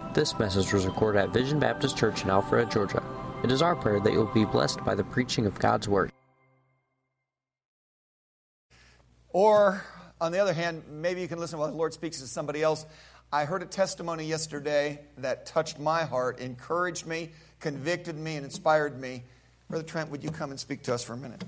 This message was recorded at Vision Baptist Church in Alpharetta, Georgia. It is our prayer that you will be blessed by the preaching of God's Word. Or, on the other hand, maybe you can listen while the Lord speaks to somebody else. I heard a testimony yesterday that touched my heart, encouraged me, convicted me, and inspired me. Brother Trent, would you come and speak to us for a minute?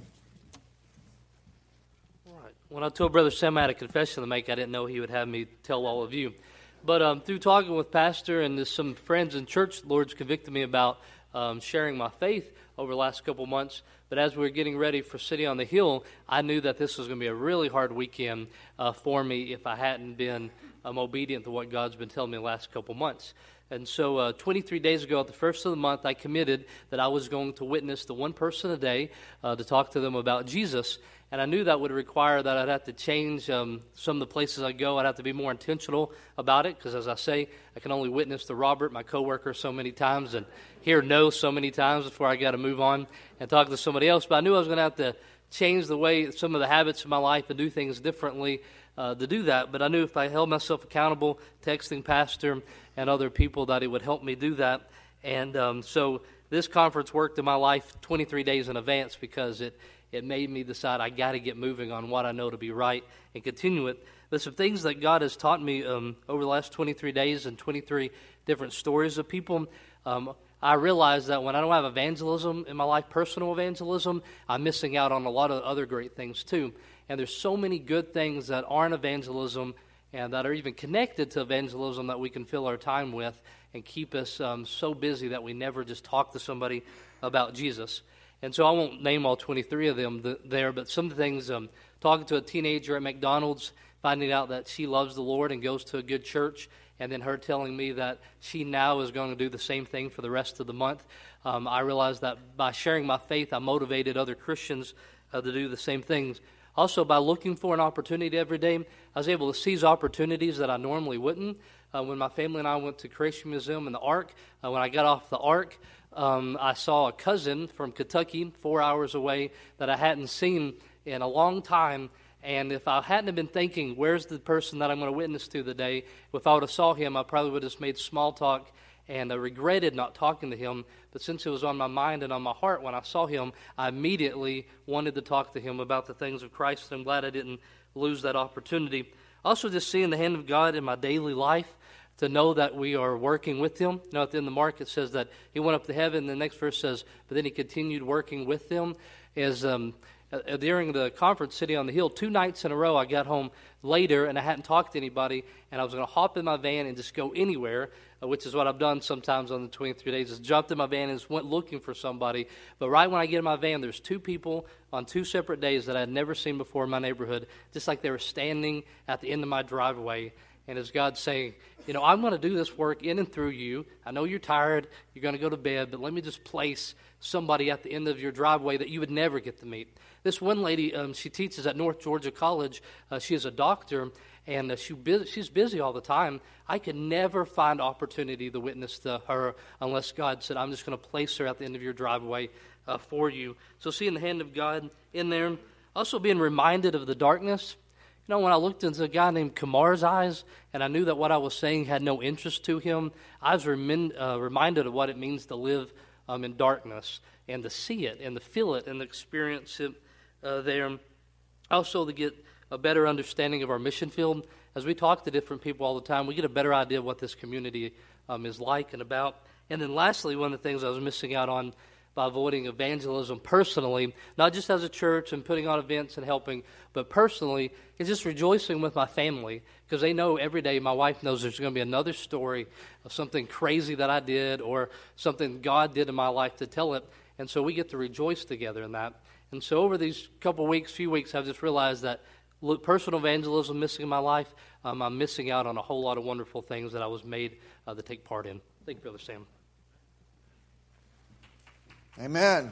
All right. When I told Brother Sam I had a confession to make, I didn't know he would have me tell all of you. But through talking with Pastor and some friends in church, the Lord's convicted me about sharing my faith over the last couple months. But as we were getting ready for City on the Hill, I knew that this was going to be a really hard weekend for me if I hadn't been obedient to what God's been telling me the last couple months. And so 23 days ago, at the first of the month, I committed that I was going to witness to one person a day to talk to them about Jesus. And I knew that would require that I'd have to change some of the places I go. I'd have to be more intentional about it because, as I say, I can only witness to Robert, my coworker, so many times and hear no so many times before I got to move on and talk to somebody else. But I knew I was going to have to change the way, some of the habits of my life and do things differently to do that. But I knew if I held myself accountable, texting Pastor and other people, that it would help me do that. And so this conference worked in my life 23 days in advance because it made me decide I got to get moving on what I know to be right and continue it. There's some things that God has taught me over the last 23 days and 23 different stories of people. I realize that when I don't have evangelism in my life, personal evangelism, I'm missing out on a lot of other great things too. And there's so many good things that aren't evangelism and that are even connected to evangelism that we can fill our time with and keep us so busy that we never just talk to somebody about Jesus. And so I won't name all 23 of them there, but some things, talking to a teenager at McDonald's, finding out that she loves the Lord and goes to a good church, and then her telling me that she now is going to do the same thing for the rest of the month. I realized that by sharing my faith, I motivated other Christians to do the same things. Also, by looking for an opportunity every day, I was able to seize opportunities that I normally wouldn't. When my family and I went to Creation Museum and the Ark, when I got off the Ark, I saw a cousin from Kentucky, 4 hours away, that I hadn't seen in a long time. And if I hadn't been thinking, where's the person that I'm going to witness to today, if I would have saw him, I probably would have just made small talk and I regretted not talking to him. But since it was on my mind and on my heart when I saw him, I immediately wanted to talk to him about the things of Christ. And I'm glad I didn't lose that opportunity. Also, just seeing the hand of God in my daily life, to know that we are working with him. You know, at the end of Mark, it says that he went up to heaven. The next verse says, but then he continued working with them. During the conference City on the Hill, 2 nights in a row, I got home later and I hadn't talked to anybody, and I was going to hop in my van and just go anywhere, which is what I've done sometimes on the 23 days, is jumped in my van and just went looking for somebody. But right when I get in my van, there's 2 people on 2 separate days that I had never seen before in my neighborhood, just like they were standing at the end of my driveway. And as God's saying, you know, I'm going to do this work in and through you. I know you're tired. You're going to go to bed, but let me just place somebody at the end of your driveway that you would never get to meet. This one lady, she teaches at North Georgia College. She is a doctor, and she's busy all the time. I could never find opportunity to witness to her unless God said, I'm just going to place her at the end of your driveway for you. So seeing the hand of God in there. Also being reminded of the darkness. You know, when I looked into a guy named Kamar's eyes, and I knew that what I was saying had no interest to him, I was reminded of what it means to live in darkness, and to see it, and to feel it, and to experience it there. Also, to get a better understanding of our mission field. As we talk to different people all the time, we get a better idea of what this community is like and about. And then lastly, one of the things I was missing out on by avoiding evangelism personally, not just as a church and putting on events and helping, but personally, is just rejoicing with my family, because they know every day, my wife knows there's going to be another story of something crazy that I did or something God did in my life to tell it, and so we get to rejoice together in that. And so over these few weeks, I've just realized that personal evangelism missing in my life, I'm missing out on a whole lot of wonderful things that I was made to take part in. Thank you, Brother Sam. Amen.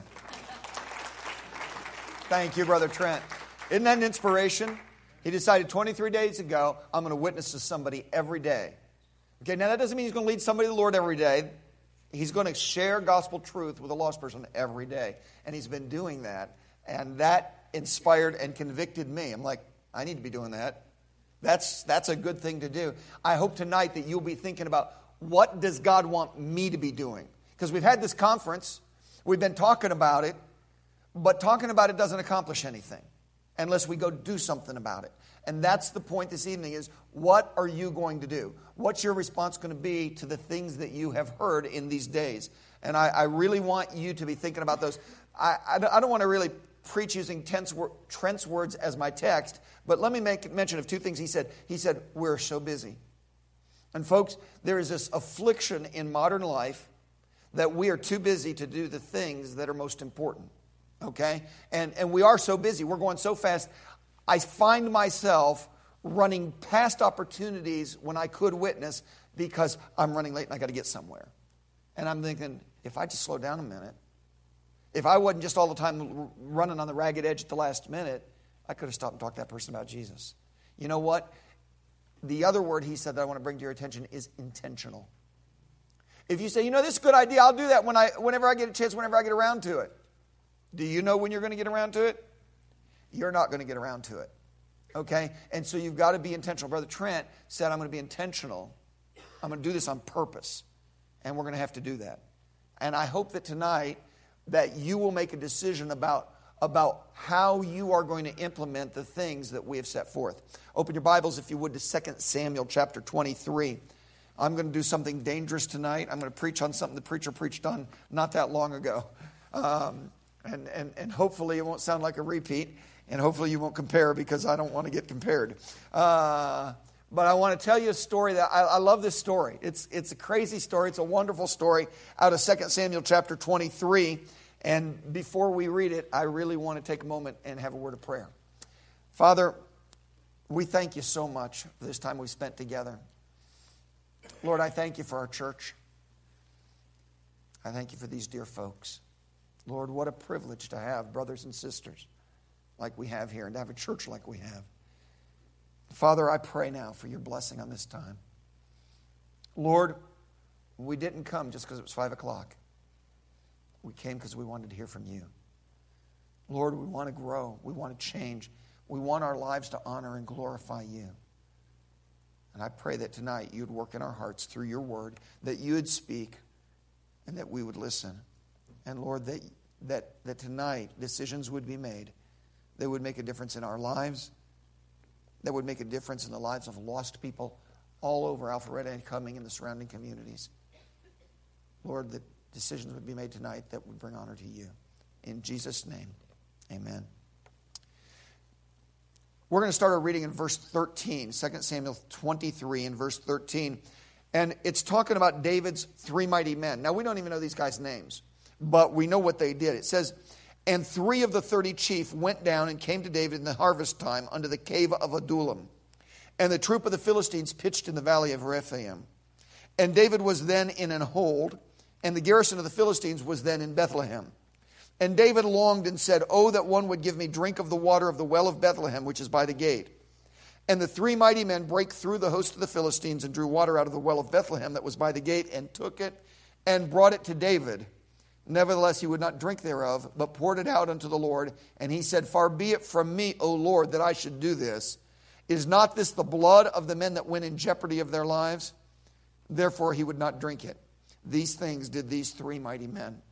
Thank you, Brother Trent. Isn't that an inspiration? He decided 23 days ago, I'm going to witness to somebody every day. Okay, now that doesn't mean he's going to lead somebody to the Lord every day. He's going to share gospel truth with a lost person every day. And he's been doing that. And that inspired and convicted me. I'm like, I need to be doing that. That's a good thing to do. I hope tonight that you'll be thinking about, what does God want me to be doing? Because we've had this conference, we've been talking about it, but talking about it doesn't accomplish anything unless we go do something about it. And that's the point this evening is, what are you going to do? What's your response going to be to the things that you have heard in these days? And I really want you to be thinking about those. I don't want to really preach using Trent's words as my text, but let me make mention of two things he said. He said, we're so busy. And folks, there is this affliction in modern life that we are too busy to do the things that are most important. Okay? And we are so busy. We're going so fast. I find myself running past opportunities when I could witness because I'm running late and I got to get somewhere. And I'm thinking, if I just slow down a minute, if I wasn't just all the time running on the ragged edge at the last minute, I could have stopped and talked to that person about Jesus. You know what? The other word he said that I want to bring to your attention is intentional. If you say, this is a good idea, I'll do that whenever I get a chance, whenever I get around to it. Do you know when you're going to get around to it? You're not going to get around to it. Okay? And so you've got to be intentional. Brother Trent said, I'm going to be intentional. I'm going to do this on purpose. And we're going to have to do that. And I hope that tonight that you will make a decision about how you are going to implement the things that we have set forth. Open your Bibles, if you would, to 2 Samuel chapter 23. I'm going to do something dangerous tonight. I'm going to preach on something the preacher preached on not that long ago. And hopefully it won't sound like a repeat. And hopefully you won't compare because I don't want to get compared. But I want to tell you a story that I love this story. It's a crazy story. It's a wonderful story out of 2 Samuel chapter 23. And before we read it, I really want to take a moment and have a word of prayer. Father, we thank you so much for this time we've spent together. Lord, I thank you for our church. I thank you for these dear folks. Lord, what a privilege to have brothers and sisters like we have here and to have a church like we have. Father, I pray now for your blessing on this time. Lord, we didn't come just because it was 5 o'clock. We came because we wanted to hear from you. Lord, we want to grow. We want to change. We want our lives to honor and glorify you. And I pray that tonight you'd work in our hearts through your word, that you would speak and that we would listen. And Lord, that tonight decisions would be made that would make a difference in our lives, that would make a difference in the lives of lost people all over Alpharetta and Cumming and the surrounding communities. Lord, that decisions would be made tonight that would bring honor to you. In Jesus' name, amen. We're going to start our reading in verse 13, 2 Samuel 23 and verse 13. And it's talking about David's 3 mighty men. Now, we don't even know these guys' names, but we know what they did. It says, and 3 of the 30 chief went down and came to David in the harvest time unto the cave of Adullam. And the troop of the Philistines pitched in the valley of Rephaim. And David was then in an hold, and the garrison of the Philistines was then in Bethlehem. And David longed and said, oh, that one would give me drink of the water of the well of Bethlehem, which is by the gate. And the 3 mighty men brake through the host of the Philistines and drew water out of the well of Bethlehem that was by the gate, and took it and brought it to David. Nevertheless, he would not drink thereof, but poured it out unto the Lord. And he said, far be it from me, O Lord, that I should do this. Is not this the blood of the men that went in jeopardy of their lives? Therefore he would not drink it. These things did these 3 mighty men.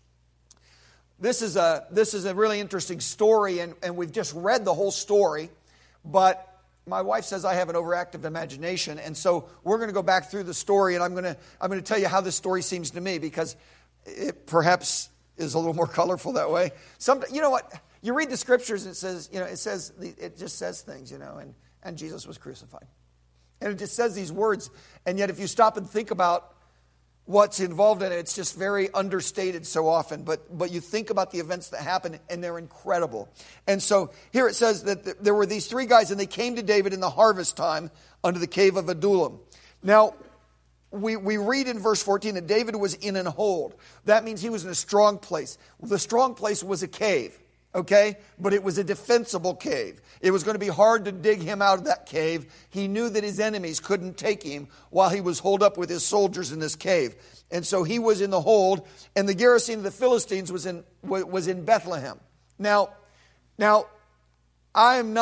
This is a really interesting story, and we've just read the whole story, but my wife says I have an overactive imagination, and so we're going to go back through the story, and I'm going to tell you how this story seems to me, because it perhaps is a little more colorful that way. You know what? You read the scriptures, and it just says things, and Jesus was crucified. And it just says these words, and yet if you stop and think about what's involved in it, it's just very understated so often. But you think about the events that happen, and they're incredible. And so here it says that there were these 3 guys, and they came to David in the harvest time unto the cave of Adullam. Now, we read in verse 14 that David was in an hold. That means he was in a strong place. The strong place was a cave. Okay? But it was a defensible cave. It was going to be hard to dig him out of that cave. He knew that his enemies couldn't take him while he was holed up with his soldiers in this cave. And so he was in the hold, and the garrison of the Philistines was in Bethlehem. Now, I am not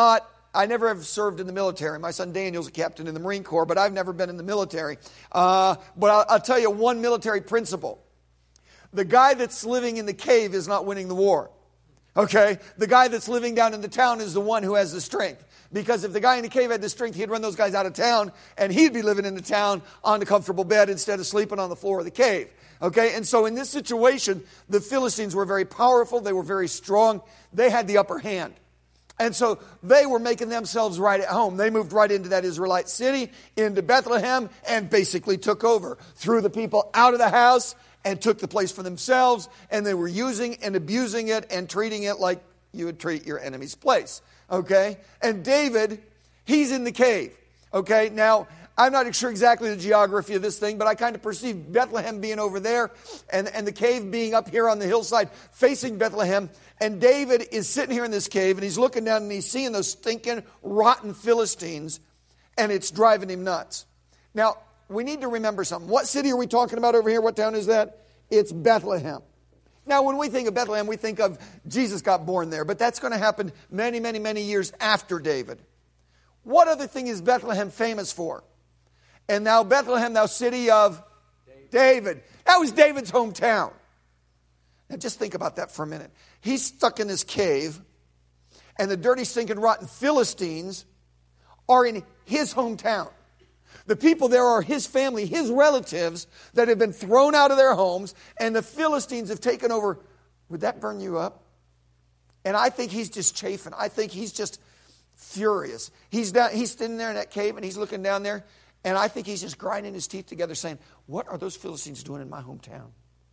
I never have served in the military. My son Daniel's a captain in the Marine Corps, but I've never been in the military. But I'll tell you one military principle. The guy that's living in the cave is not winning the war. Okay? The guy that's living down in the town is the one who has the strength. Because if the guy in the cave had the strength, he'd run those guys out of town, and he'd be living in the town on the comfortable bed instead of sleeping on the floor of the cave. Okay? And so in this situation, the Philistines were very powerful. They were very strong. They had the upper hand. And so they were making themselves right at home. They moved right into that Israelite city, into Bethlehem, and basically took over. Threw the people out of the house and took the place for themselves. And they were using and abusing it and treating it like you would treat your enemy's place. Okay? And David, he's in the cave. Okay? Now, I'm not sure exactly the geography of this thing, but I kind of perceive Bethlehem being over there and the cave being up here on the hillside facing Bethlehem. And David is sitting here in this cave, and he's looking down and he's seeing those stinking, rotten Philistines, and it's driving him nuts. Now, we need to remember something. What city are we talking about over here? What town is that? It's Bethlehem. Now, when we think of Bethlehem, we think of Jesus got born there, but that's going to happen many, many, many years after David. What other thing is Bethlehem famous for? And thou Bethlehem, thou city of David. That was David's hometown. Now just think about that for a minute. He's stuck in this cave, and the dirty, stinking, rotten Philistines are in his hometown. The people there are his family, his relatives that have been thrown out of their homes, and the Philistines have taken over. Would that burn you up? And I think he's just chafing. I think he's just furious. He's sitting there in that cave, and he's looking down there, and I think he's just grinding his teeth together saying, what are those Philistines doing in my hometown?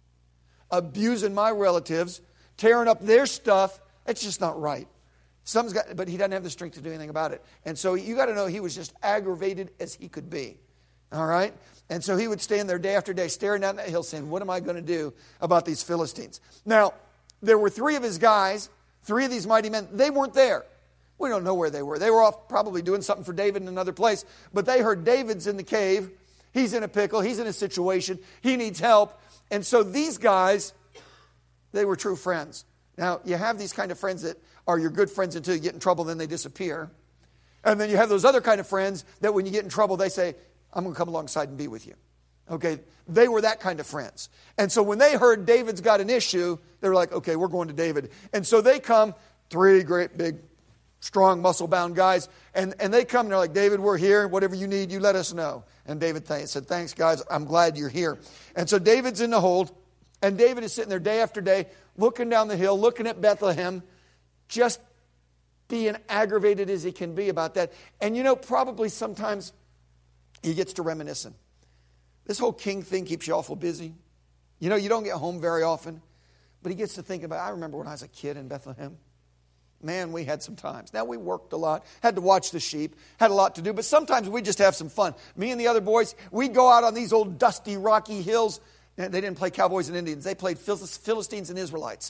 Abusing my relatives, tearing up their stuff. It's just not right. But he doesn't have the strength to do anything about it. And so you got to know he was just aggravated as he could be. All right? And so he would stand there day after day staring down that hill saying, what am I going to do about these Philistines? Now, there were three of his guys, three of these mighty men. They weren't there. We don't know where they were. They were off probably doing something for David in another place. But they heard David's in the cave. He's in a pickle. He's in a situation. He needs help. And so these guys, they were true friends. Now, you have these kind of friends that are your good friends until you get in trouble, then they disappear. And then you have those other kind of friends that when you get in trouble, they say, I'm going to come alongside and be with you. Okay, they were that kind of friends. And so when they heard David's got an issue, they were like, okay, we're going to David. And so they come, three great big strong, muscle-bound guys. And they come and they're like, David, we're here. Whatever you need, you let us know. And David said, thanks, guys. I'm glad you're here. And so David's in the hold. And David is sitting there day after day, looking down the hill, looking at Bethlehem, just being aggravated as he can be about that. And you know, probably sometimes he gets to reminiscing. This whole king thing keeps you awful busy. You know, you don't get home very often. But he gets to thinking about, I remember when I was a kid in Bethlehem. Man, we had some times. Now, we worked a lot, had to watch the sheep, had a lot to do, but sometimes we just have some fun. Me and the other boys, we'd go out on these old dusty, rocky hills. They didn't play cowboys and Indians. They played Philistines and Israelites.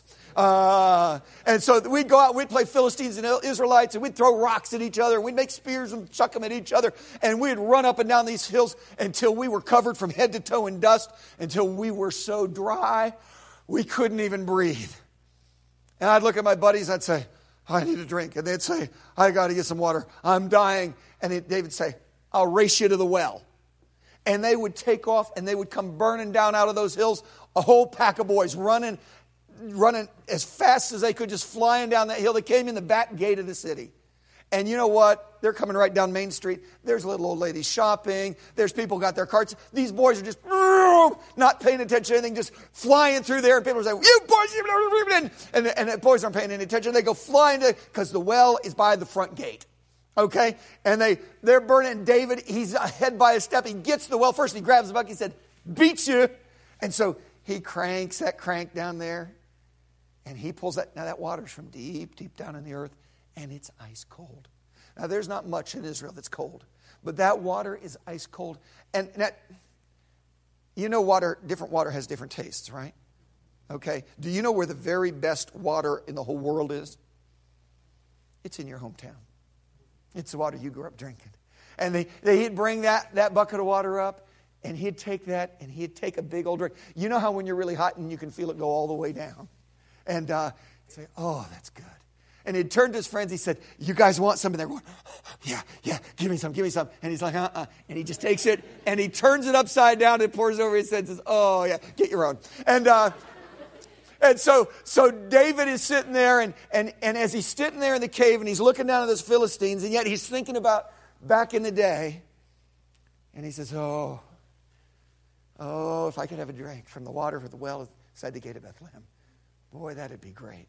And so we'd go out, we'd play Philistines and Israelites, and we'd throw rocks at each other, and we'd make spears and chuck them at each other, and we'd run up and down these hills until we were covered from head to toe in dust, until we were so dry, we couldn't even breathe. And I'd look at my buddies, I'd say, I need a drink. And they'd say, I got to get some water. I'm dying. And they would say, I'll race you to the well. And they would take off and they would come burning down out of those hills. A whole pack of boys running as fast as they could, just flying down that hill. They came in the back gate of the city. And you know what? They're coming right down Main Street. There's little old ladies shopping. There's people got their carts. These boys are just not paying attention to anything, just flying through there. And people are saying, you boys, and the boys aren't paying any attention. They go flying because the well is by the front gate. Okay? And they're burning. David, he's ahead by a step. He gets to the well first. He grabs the bucket. He said, beats you. And so he cranks that crank down there. And he pulls that. Now that water's from deep, deep down in the earth. And it's ice cold. Now, there's not much in Israel that's cold. But that water is ice cold. And that, you know, different water has different tastes, right? Okay. Do you know where the very best water in the whole world is? It's in your hometown. It's the water you grew up drinking. And he'd bring that bucket of water up, and he'd take that, and he'd take a big old drink. You know how when you're really hot and you can feel it go all the way down? And say, oh, that's good. And he turned to his friends. He said, you guys want some? And they're going, yeah, give me some. And he's like, And he just takes it and he turns it upside down and pours it over his head and says, oh, yeah, get your own. And so David is sitting there, and as he's sitting there in the cave, and he's looking down at those Philistines, and yet he's thinking about back in the day, and he says, oh, if I could have a drink from the water of the well inside the gate of Bethlehem. Boy, that'd be great.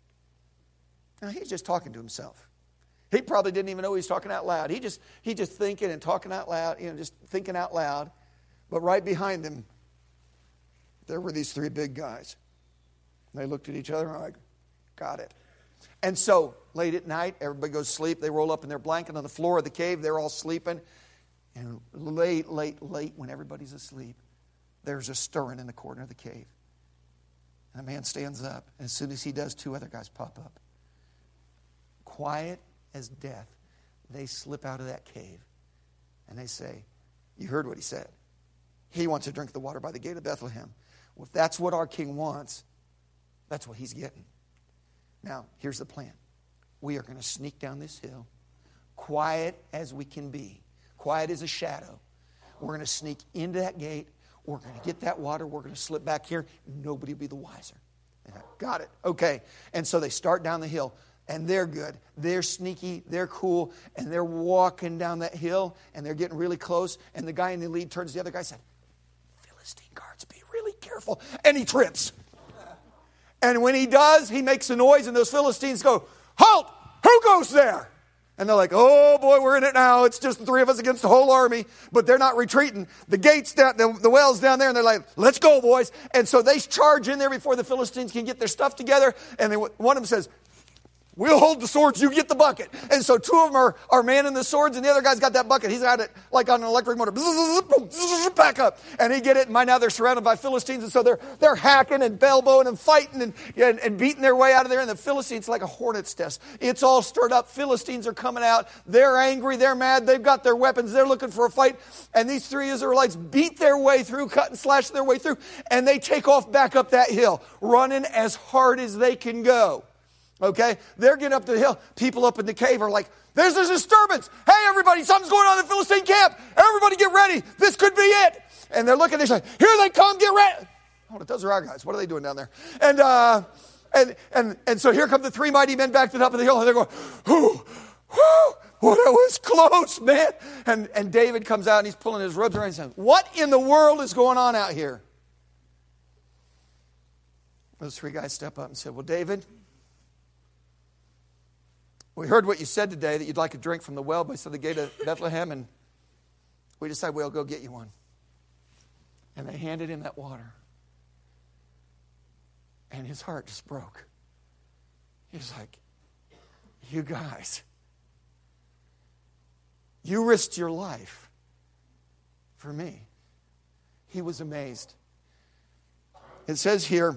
Now, he's just talking to himself. He probably didn't even know he was talking out loud. He just thinking and talking out loud, just thinking out loud. But right behind him, there were these three big guys. They looked at each other and were like, got it. And so, late at night, everybody goes to sleep. They roll up in their blanket on the floor of the cave. They're all sleeping. And late, when everybody's asleep, there's a stirring in the corner of the cave. And a man stands up. And as soon as he does, two other guys pop up. Quiet as death, they slip out of that cave. And they say, you heard what he said. He wants to drink the water by the gate of Bethlehem. Well, if that's what our king wants, that's what he's getting. Now, here's the plan. We are going to sneak down this hill, quiet as we can be, quiet as a shadow. We're going to sneak into that gate. We're going to get that water. We're going to slip back here. Nobody will be the wiser. Got it. Okay. And so they start down the hill, and they're good. They're sneaky. They're cool. And they're walking down that hill, and they're getting really close. And the guy in the lead turns to the other guy and said, Philistine guards, be really careful. And he trips. And when he does, he makes a noise, and those Philistines go, halt! Who goes there? And they're like, oh boy, we're in it now. It's just the three of us against the whole army. But they're not retreating. The gate's down, the well's down there, and they're like, let's go, boys. And so they charge in there before the Philistines can get their stuff together. And one of them says, we'll hold the swords, you get the bucket. And so two of them are manning the swords, and the other guy's got that bucket. He's got it like on an electric motor. Back up. And he get it, and by now they're surrounded by Philistines, and so they're hacking and elbowing and fighting and beating their way out of there. And the Philistines, like a hornet's nest. It's all stirred up. Philistines are coming out. They're angry. They're mad. They've got their weapons. They're looking for a fight. And these three Israelites beat their way through, cut and slash their way through, and they take off back up that hill, running as hard as they can go. Okay, they're getting up the hill. People up in the cave are like, there's a disturbance. Hey, everybody, something's going on in the Philistine camp. Everybody get ready. This could be it. And they're looking, they're saying, here they come, get ready. Oh, those are our guys. What are they doing down there? And so here come the three mighty men back to the top of the hill, and they're going, whoo, what, it was close, man. And David comes out, and he's pulling his robes around and saying, what in the world is going on out here? Those three guys step up and said, well, David, we heard what you said today, that you'd like a drink from the well by the gate of Bethlehem, and we decided we'll go get you one. And they handed him that water. And his heart just broke. He was like, you guys, you risked your life for me. He was amazed. It says here,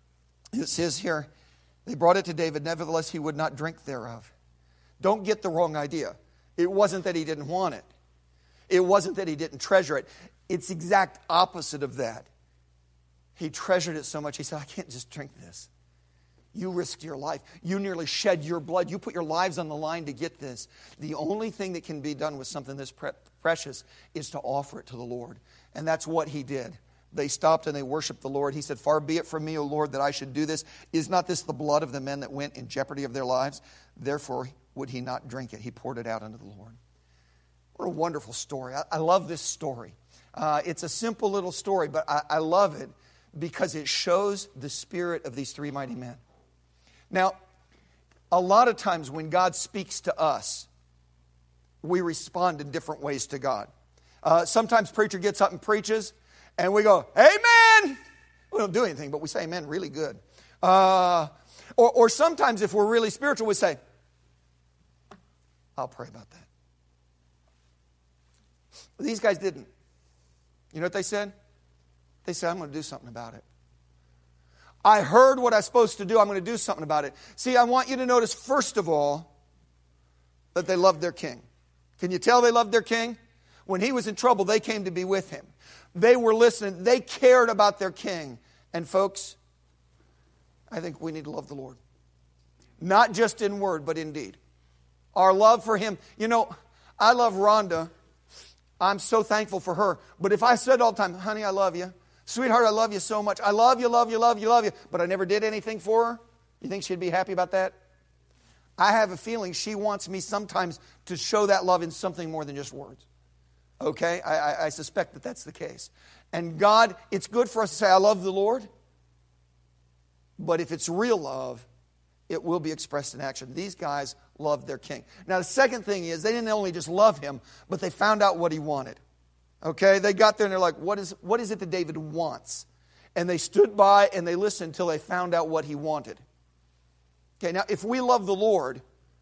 they brought it to David, nevertheless he would not drink thereof. Don't get the wrong idea. It wasn't that he didn't want it. It wasn't that he didn't treasure it. It's the exact opposite of that. He treasured it so much, he said, I can't just drink this. You risked your life. You nearly shed your blood. You put your lives on the line to get this. The only thing that can be done with something this precious is to offer it to the Lord. And that's what he did. They stopped and they worshiped the Lord. He said, far be it from me, O Lord, that I should do this. Is not this the blood of the men that went in jeopardy of their lives? Therefore would he not drink it. He poured it out unto the Lord. What a wonderful story. I love this story. It's a simple little story, but I love it because it shows the spirit of these three mighty men. Now, a lot of times when God speaks to us, we respond in different ways to God. Sometimes preacher gets up and preaches, and we go, amen. We don't do anything, but we say amen really good. Or sometimes if we're really spiritual, we say, I'll pray about that. These guys didn't. You know what they said? They said, I'm going to do something about it. I heard what I'm supposed to do. I'm going to do something about it. See, I want you to notice, first of all, that they loved their king. Can you tell they loved their king? When he was in trouble, they came to be with him. They were listening. They cared about their king. And folks, I think we need to love the Lord. Not just in word, but in deed. Our love for Him. You know, I love Rhonda. I'm so thankful for her. But if I said all the time, honey, I love you. Sweetheart, I love you so much. I love you, love you, love you, love you. But I never did anything for her. You think she'd be happy about that? I have a feeling she wants me sometimes to show that love in something more than just words. Okay? I suspect that that's the case. And God, it's good for us to say, I love the Lord. But if it's real love, it will be expressed in action. These guys loved their king. Now, the second thing is, they didn't only just love him, but they found out what he wanted. Okay? They got there and they're like, what is it that David wants? And they stood by and they listened until they found out what he wanted. Okay, now, if we love the Lord,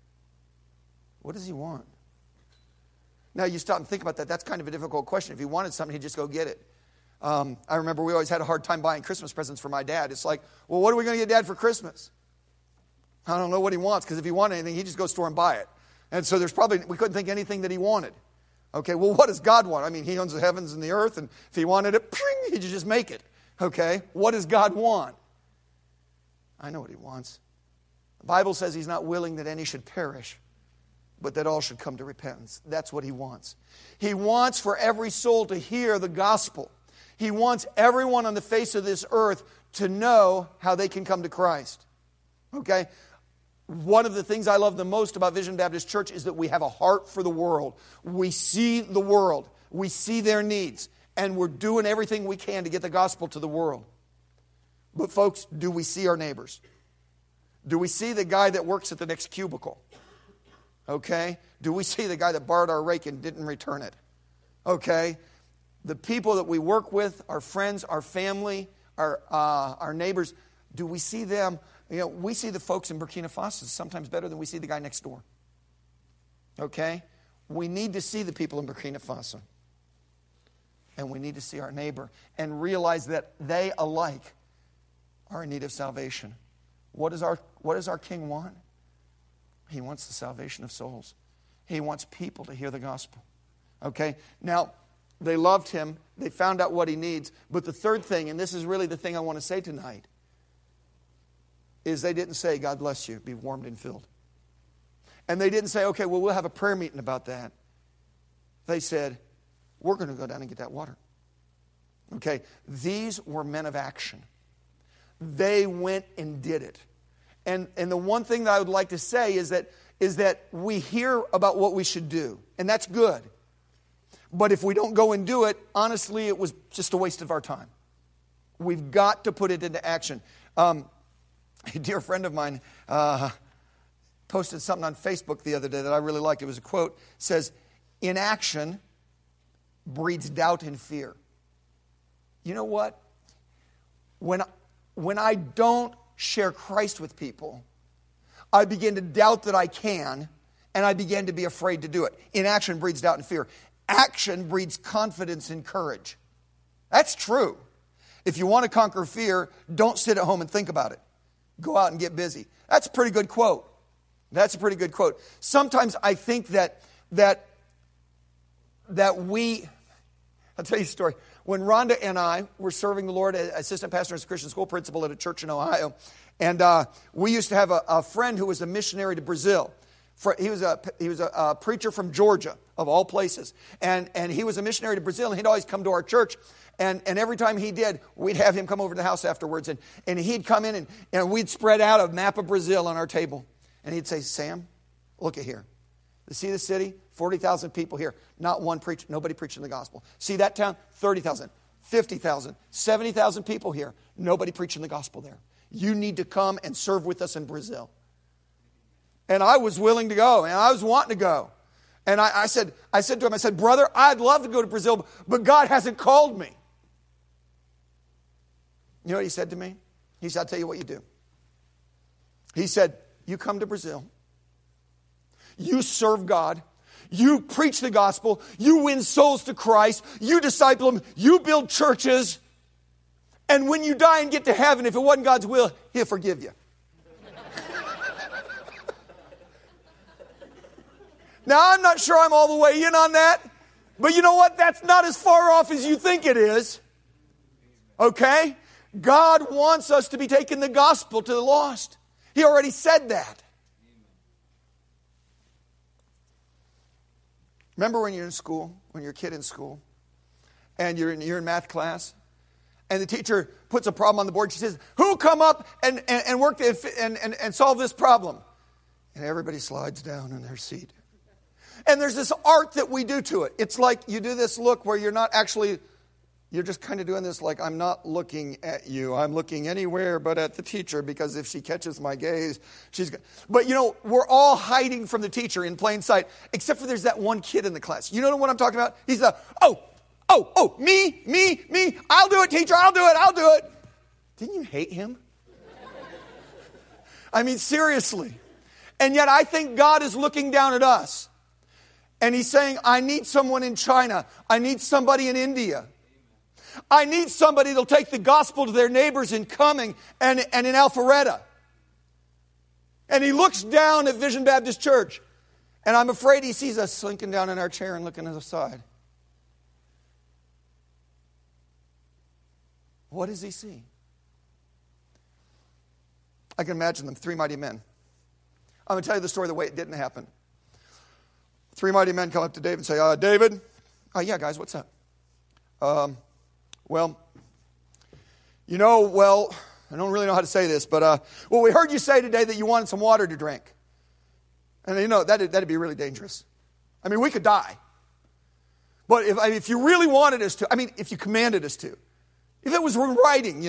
what does he want? Now, you stop and think about that. That's kind of a difficult question. If he wanted something, he'd just go get it. I remember we always had a hard time buying Christmas presents for my dad. It's like, well, what are we going to get Dad for Christmas? I don't know what he wants, because if he wanted anything, he'd just go store and buy it. And so we couldn't think anything that he wanted. Okay, well, what does God want? I mean, he owns the heavens and the earth, and if he wanted it, he'd just make it. Okay, what does God want? I know what he wants. The Bible says he's not willing that any should perish, but that all should come to repentance. That's what he wants. He wants for every soul to hear the gospel. He wants everyone on the face of this earth to know how they can come to Christ. Okay? One of the things I love the most about Vision Baptist Church is that we have a heart for the world. We see the world. We see their needs. And we're doing everything we can to get the gospel to the world. But folks, do we see our neighbors? Do we see the guy that works at the next cubicle? Okay? Do we see the guy that borrowed our rake and didn't return it? Okay? The people that we work with, our friends, our family, our neighbors, do we see them? You know, we see the folks in Burkina Faso sometimes better than we see the guy next door. Okay? We need to see the people in Burkina Faso. And we need to see our neighbor and realize that they alike are in need of salvation. What does our King want? He wants the salvation of souls. He wants people to hear the gospel. Okay? Now, they loved him. They found out what he needs. But the third thing, and this is really the thing I want to say tonight, is they didn't say, God bless you, be warmed and filled. And they didn't say, okay, well, we'll have a prayer meeting about that. They said, we're going to go down and get that water. Okay? These were men of action. They went and did it. And the one thing that I would like to say is that we hear about what we should do. And that's good. But if we don't go and do it, honestly, it was just a waste of our time. We've got to put it into action. A dear friend of mine posted something on Facebook the other day that I really liked. It was a quote. It says, inaction breeds doubt and fear. You know what? When I don't share Christ with people, I begin to doubt that I can, and I begin to be afraid to do it. Inaction breeds doubt and fear. Action breeds confidence and courage. That's true. If you want to conquer fear, don't sit at home and think about it. Go out and get busy. That's a pretty good quote. That's a pretty good quote. Sometimes I think that we... I'll tell you a story. When Rhonda and I were serving the Lord as assistant pastor and Christian school principal at a church in Ohio, and we used to have a friend who was a missionary to Brazil. He was a preacher from Georgia, of all places. And he was a missionary to Brazil, and he'd always come to our church. And every time he did, we'd have him come over to the house afterwards. And he'd come in, and we'd spread out a map of Brazil on our table. And he'd say, Sam, look at here. See the city? 40,000 people here. Not one preacher, nobody preaching the gospel. See that town? 30,000, 50,000, 70,000 people here. Nobody preaching the gospel there. You need to come and serve with us in Brazil. And I was willing to go, and I was wanting to go. And I said to him, brother, I'd love to go to Brazil, but God hasn't called me. You know what he said to me? He said, I'll tell you what you do. He said, you come to Brazil. You serve God. You preach the gospel. You win souls to Christ. You disciple them. You build churches. And when you die and get to heaven, if it wasn't God's will, He'll forgive you. Now, I'm not sure I'm all the way in on that. But you know what? That's not as far off as you think it is. Okay? God wants us to be taking the gospel to the lost. He already said that. Remember when you're in school, when you're a kid in school, and you're in math class, and the teacher puts a problem on the board. She says, who come up and work and solve this problem? And everybody slides down in their seat. And there's this art that we do to it. It's like you do this look where you're not actually, you're just kind of doing this like, I'm not looking at you. I'm looking anywhere but at the teacher, because if she catches my gaze, she's going to. But you know, we're all hiding from the teacher in plain sight, except for there's that one kid in the class. You know what I'm talking about? He's the, me. I'll do it, teacher. I'll do it. Didn't you hate him? I mean, seriously. And yet I think God is looking down at us. And he's saying, I need someone in China. I need somebody in India. I need somebody that'll take the gospel to their neighbors in Cumming and in Alpharetta. And he looks down at Vision Baptist Church. And I'm afraid he sees us slinking down in our chair and looking to the side. What does he see? I can imagine them, 3 mighty men. I'm going to tell you the story the way it didn't happen. 3 mighty men come up to David and say, David? Yeah, guys, what's up? Well, I don't really know how to say this, but, we heard you say today that you wanted some water to drink. And, that'd be really dangerous. I mean, we could die. But if you really wanted us to, if you commanded us to, if it was in writing,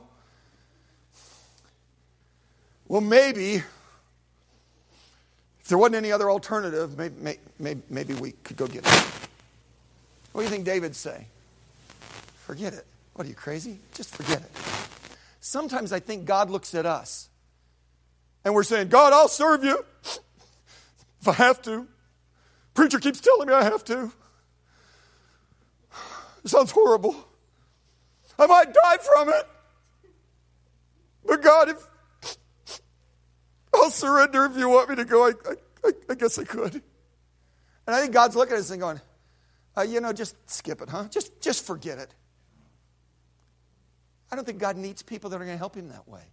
well, maybe, if there wasn't any other alternative, maybe we could go get it. What do you think David'd say? Forget it. What, are you crazy? Just forget it. Sometimes I think God looks at us and we're saying, God, I'll serve you if I have to. Preacher keeps telling me I have to. It sounds horrible. I might die from it. But God, if I'll surrender if you want me to go, I guess I could. And I think God's looking at us and going, just skip it, huh? Just forget it. I don't think God needs people that are going to help him that way.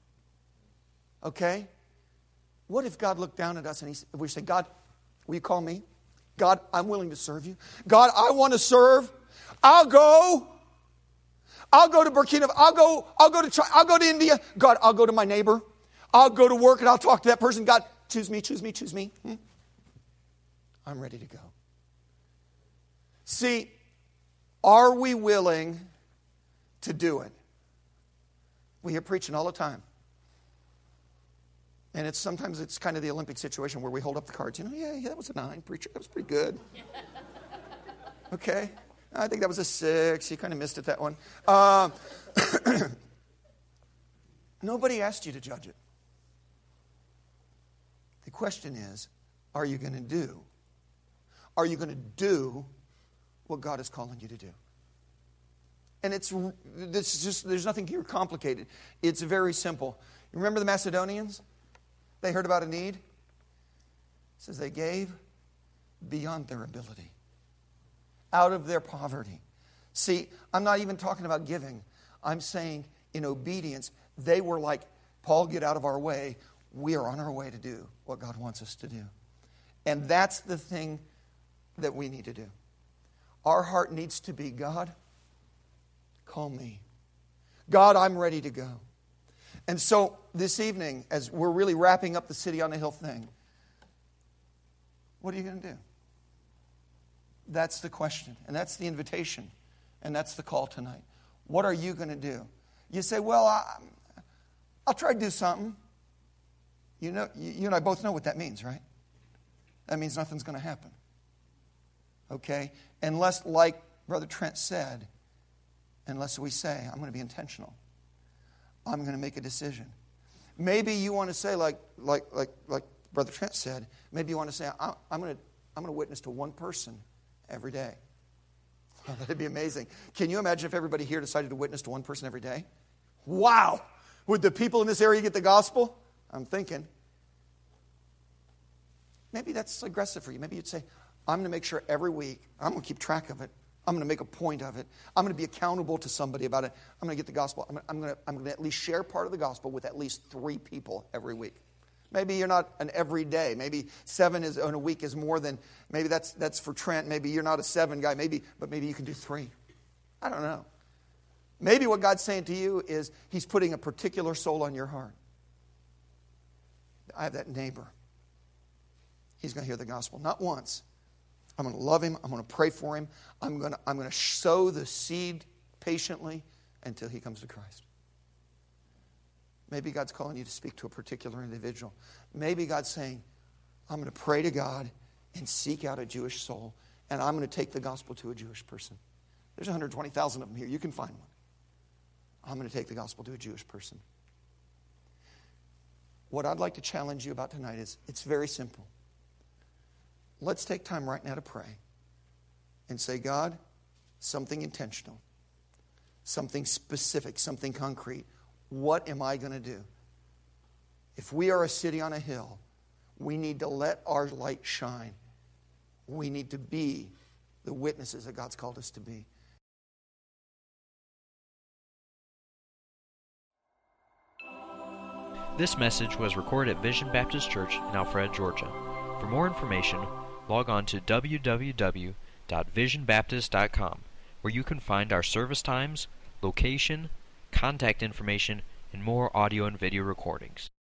Okay? What if God looked down at us and we say, God, will you call me? God, I'm willing to serve you. God, I want to serve. I'll go to Burkina. I'll go to India. God, I'll go to my neighbor. I'll go to work and I'll talk to that person. God, choose me. I'm ready to go. See, are we willing to do it? We hear preaching all the time. And sometimes it's kind of the Olympic situation where we hold up the cards. Yeah, that was a 9, preacher. That was pretty good. Okay. I think that was a 6. You kind of missed it, that one. Nobody asked you to judge it. The question is, are you going to do? Are you going to do what God is calling you to do? And there's nothing here complicated. It's very simple. You remember the Macedonians? They heard about a need. It says they gave beyond their ability. Out of their poverty. See, I'm not even talking about giving. I'm saying in obedience, they were like, Paul, get out of our way. We are on our way to do what God wants us to do. And that's the thing that we need to do. Our heart needs to be, God, call me. God, I'm ready to go. And so this evening, as we're really wrapping up the City on a Hill thing, what are you going to do? That's the question. And that's the invitation. And that's the call tonight. What are you going to do? You say, well, I'll try to do something. You and I both know what that means, right? That means nothing's going to happen. Okay? Unless, like Brother Trent said, unless we say, I'm going to be intentional. I'm going to make a decision. Maybe you want to say, like Brother Trent said, maybe you want to say, I'm going to witness to one person every day. Oh, that'd be amazing. Can you imagine if everybody here decided to witness to one person every day? Wow! Would the people in this area get the gospel? I'm thinking. Maybe that's aggressive for you. Maybe you'd say, I'm going to make sure every week, I'm going to keep track of it. I'm going to make a point of it. I'm going to be accountable to somebody about it. I'm going to get the gospel. I'm going to at least share part of the gospel with at least 3 people every week. Maybe you're not an everyday. Maybe 7 is in a week is more than, maybe that's for Trent. Maybe you're not a 7 guy. But maybe you can do 3. I don't know. Maybe what God's saying to you is He's putting a particular soul on your heart. I have that neighbor. He's going to hear the gospel. Not once. I'm going to love him. I'm going to pray for him. I'm going to sow the seed patiently until he comes to Christ. Maybe God's calling you to speak to a particular individual. Maybe God's saying, I'm going to pray to God and seek out a Jewish soul, and I'm going to take the gospel to a Jewish person. There's 120,000 of them here. You can find one. I'm going to take the gospel to a Jewish person. What I'd like to challenge you about tonight is, it's very simple. Let's take time right now to pray and say, God, something intentional, something specific, something concrete. What am I going to do? If we are a city on a hill, we need to let our light shine. We need to be the witnesses that God's called us to be. This message was recorded at Vision Baptist Church in Alpharetta, Georgia. For more information, log on to www.visionbaptist.com, where you can find our service times, location, contact information, and more audio and video recordings.